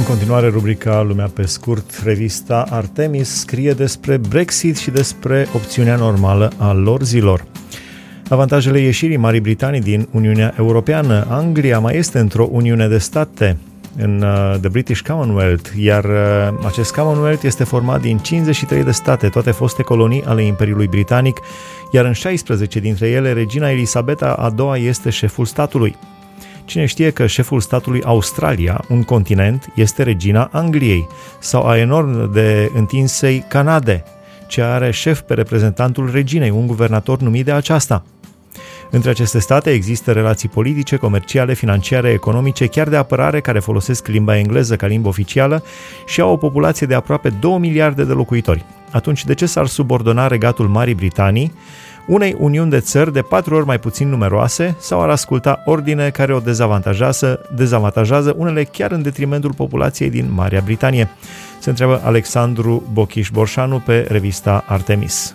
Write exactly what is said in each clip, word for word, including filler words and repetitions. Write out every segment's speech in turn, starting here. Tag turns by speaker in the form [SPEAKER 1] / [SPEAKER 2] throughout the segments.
[SPEAKER 1] continuare rubrica Lumea pe scurt. Revista Artemis scrie despre Brexit și despre opțiunea normală a lorzilor. Avantajele ieșirii Marii Britanii din Uniunea Europeană. Anglia mai este într-o uniune de state, în uh, The British Commonwealth, iar uh, acest Commonwealth este format din cincizeci și trei de state, toate foste colonii ale Imperiului Britanic, iar în șaisprezece dintre ele, regina Elisabeta a doua este șeful statului. Cine știe că șeful statului Australia, un continent, este regina Angliei, sau a enorm de întinsei Canade, ce are șef pe reprezentantul reginei, un guvernator numit de aceasta. Între aceste state există relații politice, comerciale, financiare, economice, chiar de apărare, care folosesc limba engleză ca limbă oficială și au o populație de aproape două miliarde de locuitori. Atunci, de ce s-ar subordona regatul Marii Britanii unei uniuni de țări de patru ori mai puțin numeroase sau ar asculta ordine care o dezavantajează, dezavantajează unele chiar în detrimentul populației din Marea Britanie? Se întreabă Alexandru Bochiș-Borșanu pe revista Artemis.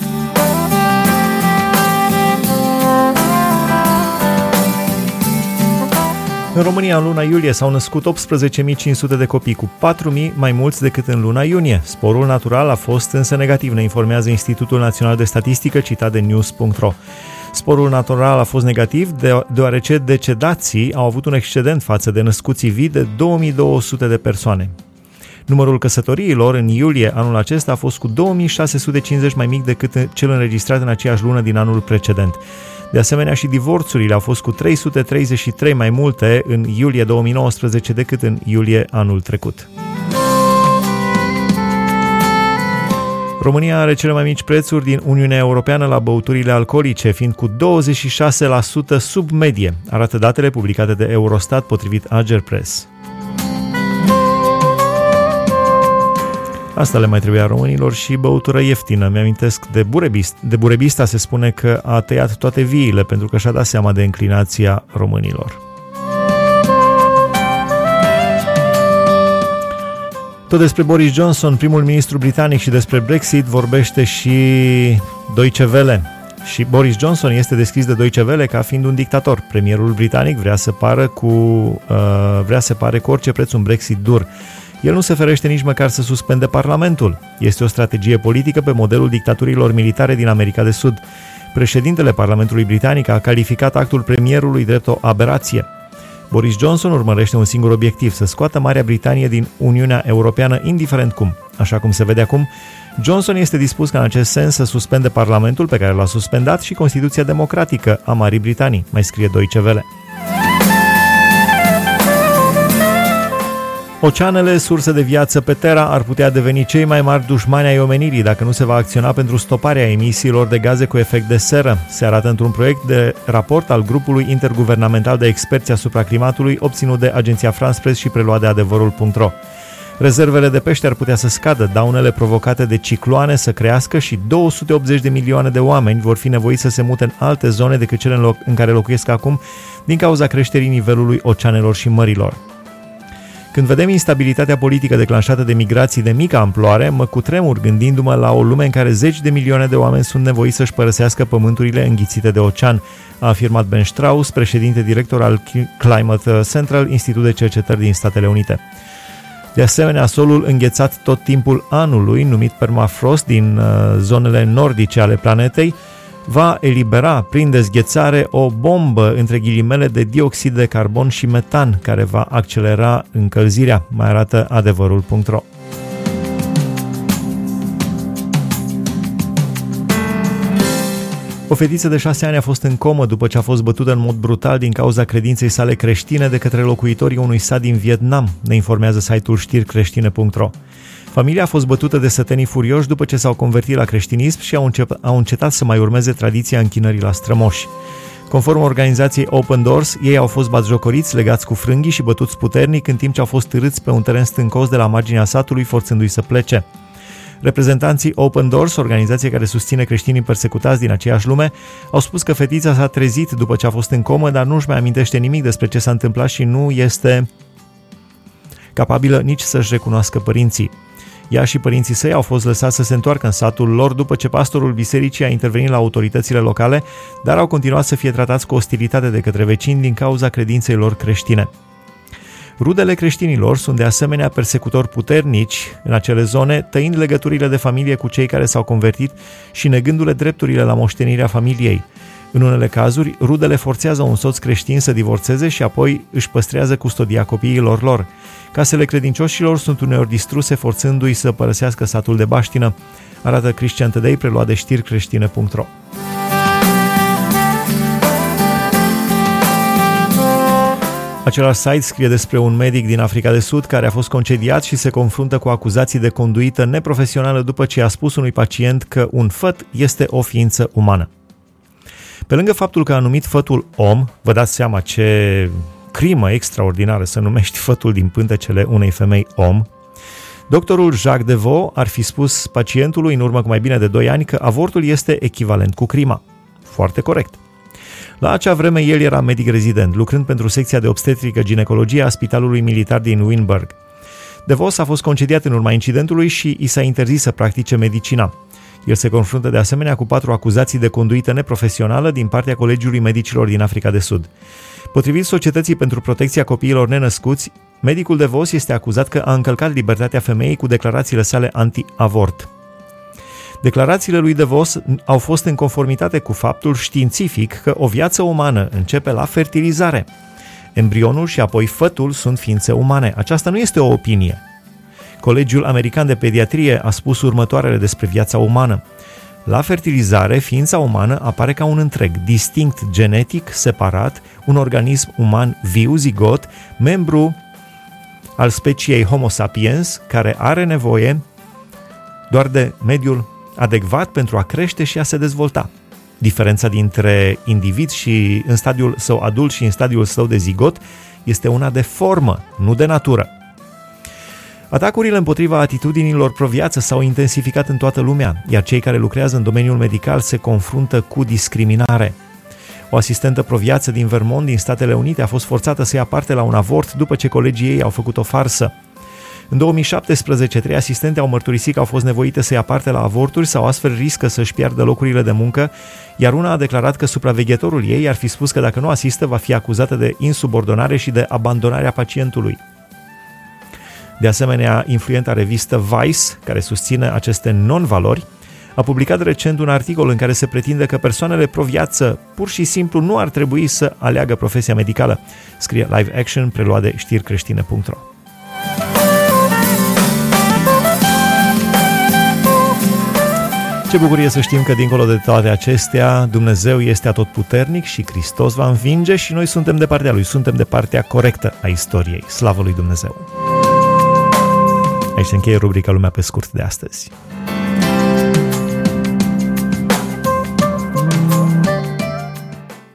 [SPEAKER 1] În România, în luna iulie, s-au născut optsprezece mii cinci sute de copii, cu patru mii mai mulți decât în luna iunie. Sporul natural a fost însă negativ, ne informează Institutul Național de Statistică, citat de news punct ro. Sporul natural a fost negativ deoarece decedații au avut un excedent față de născuții vii de două mii două sute de persoane. Numărul căsătoriilor în iulie anul acesta a fost cu două mii șase sute cincizeci mai mic decât cel înregistrat în aceeași lună din anul precedent. De asemenea, și divorțurile au fost cu trei sute treizeci și trei mai multe în iulie două mii nouăsprezece decât în iulie anul trecut. România are cele mai mici prețuri din Uniunea Europeană la băuturile alcoolice, fiind cu douăzeci și șase la sută sub medie, arată datele publicate de Eurostat potrivit Agerpres. Asta le mai trebuia românilor și băutură ieftină. Mi-amintesc de Burebist. De Burebista se spune că a tăiat toate viile pentru că și-a dat seama de înclinația românilor. Tot despre Boris Johnson, primul ministru britanic, și despre Brexit vorbește și Deutsche Welle. Și Boris Johnson este descris de Deutsche Welle ca fiind un dictator. Premierul britanic vrea să pară cu uh, vrea să pare cu orice preț un Brexit dur. El nu se ferește nici măcar să suspende Parlamentul. Este o strategie politică pe modelul dictaturilor militare din America de Sud. Președintele Parlamentului Britanic a calificat actul premierului drept o aberație. Boris Johnson urmărește un singur obiectiv: să scoată Marea Britanie din Uniunea Europeană, indiferent cum. Așa cum se vede acum, Johnson este dispus ca în acest sens să suspende Parlamentul, pe care l-a suspendat, și Constituția democratică a Marii Britanii, mai scrie Deutsche Welle. Oceanele, surse de viață pe Terra, ar putea deveni cei mai mari dușmani ai omenirii dacă nu se va acționa pentru stoparea emisiilor de gaze cu efect de seră, se arată într-un proiect de raport al grupului interguvernamental de experți asupra climatului obținut de agenția France Press și preluat de adevărul punct ro. Rezervele de pește ar putea să scadă, daunele provocate de cicloane să crească și două sute optzeci de milioane de oameni vor fi nevoiți să se mute în alte zone decât cele în, loc- în care locuiesc acum din cauza creșterii nivelului oceanelor și mărilor. Când vedem instabilitatea politică declanșată de migrații de mică amploare, mă cutremur gândindu-mă la o lume în care zeci de milioane de oameni sunt nevoiți să-și părăsească pământurile înghițite de ocean, a afirmat Ben Strauss, președinte director al Climate Central, Institut de Cercetări din Statele Unite. De asemenea, solul înghețat tot timpul anului, numit permafrost din zonele nordice ale planetei, va elibera prin dezghețare o bombă, între ghilimele, de dioxid de carbon și metan, care va accelera încălzirea, mai arată adevărul punct ro. O fetiță de șase ani a fost în comă după ce a fost bătută în mod brutal din cauza credinței sale creștine de către locuitorii unui sat din Vietnam, ne informează site-ul știri creștine punct ro. Familia a fost bătută de sătenii furioși după ce s-au convertit la creștinism și au, încep- au încetat să mai urmeze tradiția închinării la strămoși. Conform organizației Open Doors, ei au fost batjocoriți, legați cu frânghii și bătuți puternic, în timp ce au fost târâți pe un teren stâncos de la marginea satului, forțându-i să plece. Reprezentanții Open Doors, organizație care susține creștinii persecutați din aceeași lume, au spus că fetița s-a trezit după ce a fost în comă, dar nu își mai amintește nimic despre ce s-a întâmplat și nu este capabilă nici să-și recunoască părinții. Ea și părinții săi au fost lăsați să se întoarcă în satul lor după ce pastorul bisericii a intervenit la autoritățile locale, dar au continuat să fie tratați cu ostilitate de către vecini din cauza credinței lor creștine. Rudele creștinilor sunt de asemenea persecutori puternici în acele zone, tăind legăturile de familie cu cei care s-au convertit și negându-le drepturile la moștenirea familiei. În unele cazuri, rudele forțează un soț creștin să divorțeze și apoi își păstrează custodia copiilor lor. Casele credincioșilor sunt uneori distruse, forțându-i să părăsească satul de baștină, arată Christian Today, preluat de știri creștine punct ro. Același site scrie despre un medic din Africa de Sud care a fost concediat și se confruntă cu acuzații de conduită neprofesională după ce a spus unui pacient că un făt este o ființă umană. Pe lângă faptul că a numit fătul om, vă dați seama ce crimă extraordinară să numești fătul din pântecele unei femei om, doctorul Jacques Devaux ar fi spus pacientului în urmă cu mai bine de doi ani că avortul este echivalent cu crima. Foarte corect. La acea vreme el era medic rezident, lucrând pentru secția de obstetrică-ginecologie a Spitalului Militar din Wynberg. Devaux a fost concediat în urma incidentului și i s-a interzis să practice medicina. El se confruntă de asemenea cu patru acuzații de conduită neprofesională din partea Colegiului Medicilor din Africa de Sud. Potrivit Societății pentru Protecția Copiilor Nenăscuți, medicul Devaux este acuzat că a încălcat libertatea femeii cu declarațiile sale anti-avort. Declarațiile lui Devaux au fost în conformitate cu faptul științific că o viață umană începe la fertilizare. Embrionul și apoi fătul sunt ființe umane. Aceasta nu este o opinie. Colegiul American de Pediatrie a spus următoarele despre viața umană. La fertilizare, ființa umană apare ca un întreg, distinct genetic, separat, un organism uman viu, zigot, membru al speciei Homo sapiens, care are nevoie doar de mediul adecvat pentru a crește și a se dezvolta. Diferența dintre individ și în stadiul său adult și în stadiul său de zigot este una de formă, nu de natură. Atacurile împotriva atitudinilor pro-viață s-au intensificat în toată lumea, iar cei care lucrează în domeniul medical se confruntă cu discriminare. O asistentă pro-viață din Vermont, din Statele Unite, a fost forțată să ia parte la un avort după ce colegii ei au făcut o farsă. În două mii șaptesprezece, trei asistente au mărturisit că au fost nevoite să ia parte la avorturi sau astfel riscă să-și piardă locurile de muncă, iar una a declarat că supraveghetorul ei ar fi spus că dacă nu asistă, va fi acuzată de insubordonare și de abandonarea pacientului. De asemenea, influenta revistă Vice, care susține aceste non-valori, a publicat recent un articol în care se pretinde că persoanele pro-viață pur și simplu nu ar trebui să aleagă profesia medicală, scrie Live Action, preluat de știri creștine punct ro. Ce bucurie să știm că dincolo de toate acestea, Dumnezeu este atotputernic și Hristos va învinge și noi suntem de partea Lui, suntem de partea corectă a istoriei. Slavă lui Dumnezeu! Aici se încheie rubrica Lumea pe scurt de astăzi.